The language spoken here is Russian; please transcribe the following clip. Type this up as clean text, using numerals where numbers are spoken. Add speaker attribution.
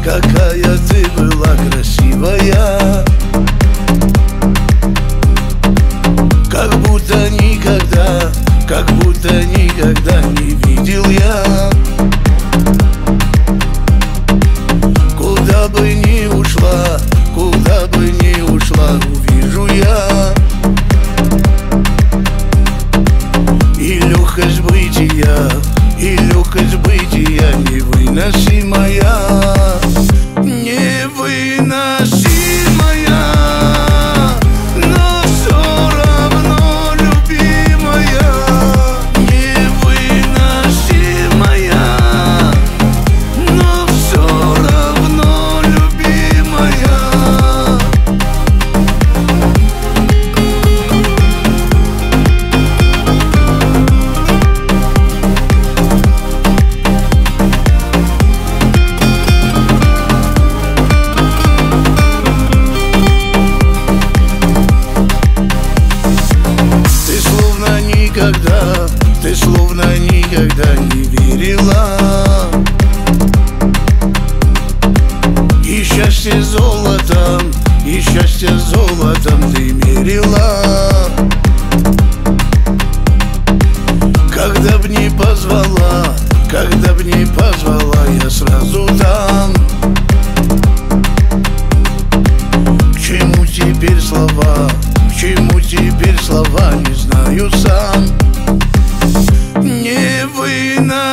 Speaker 1: какая ты была красивая, как будто никогда не видел я. Куда бы ни ушла, увижу я. И легкость бытия невыносимая, невыносимая, но все равно любимая, невыносимая, но все равно любимая. Ты словно никогда не верила, и счастье золотом ты мерила. Когда б не позвала, я сразу там. К чему теперь слова, не знаю сам. Невыносимая,